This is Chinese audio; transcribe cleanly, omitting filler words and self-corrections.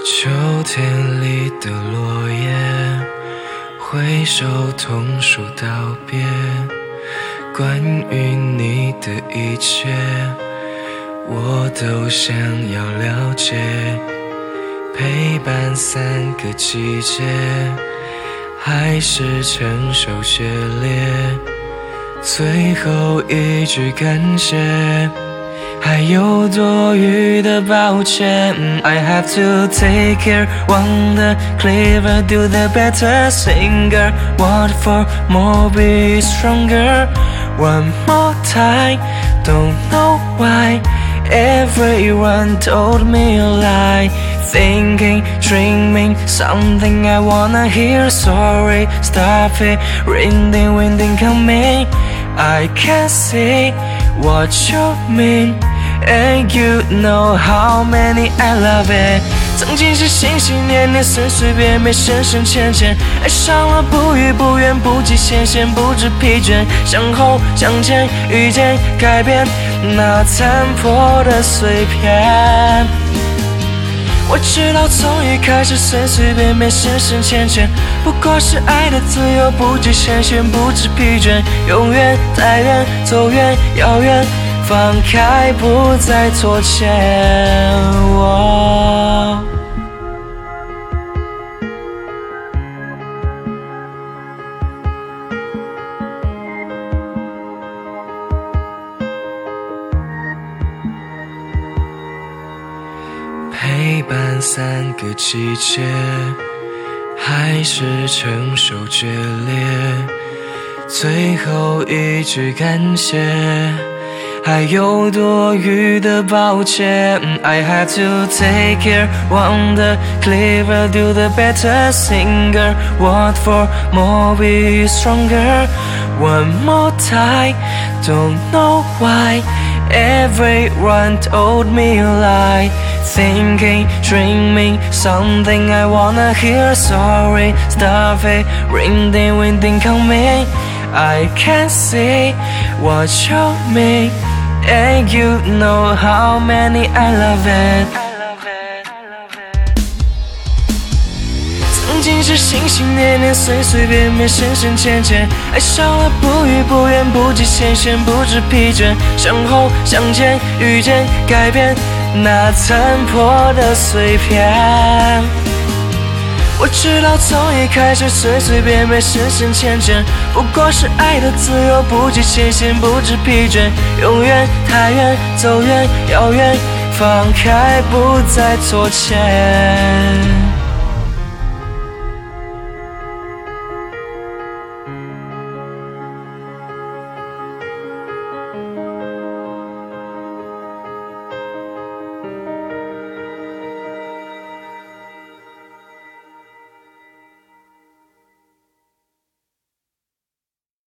秋天里的落叶，挥手同树道别，关于你的一切我都想要了解，陪伴3个季节，还是承受血烈，最后一句感谢，还有多余的抱歉。I have to take care, want the clever, do the better, singer, want for more, be stronger. One more time, don't know why everyone told me a lie. Thinking, dreaming, something I wanna hear. Sorry, stop it, raining, winding coming. I can't see what you mean, and you know how many I love it. 曾经是心心念念，随随便便，深深浅浅，爱上了不语不怨，不计前嫌，不知疲倦，向后向前，遇见改变那残破的碎片。我知道从一开始随随便便，深深浅浅，不过是爱的自由，不计前嫌，不知疲倦，永远太远，走远遥远，放开不再拖欠。陪伴3个季节，还是承受决裂，最后一句感谢，还有多余的抱歉。I have to take care, want the clever, do the better, singer, want for more, be stronger. One more time, don't know why everyone told me a lie. Thinking, dreaming, something I wanna hear. Sorry, stop it, raining, winding coming. I can't see what you mean, and you know how many I love it. 曾经是心心念念，随随便便，深深浅浅，爱上了不语不怨，不计前嫌，不知疲倦，向后向前，遇见改变那残破的碎片。我知道从一开始随随便便，深深浅浅，不过是爱的自由，不计前嫌，不知疲倦，永远太远，走远遥远，放开不再拖欠。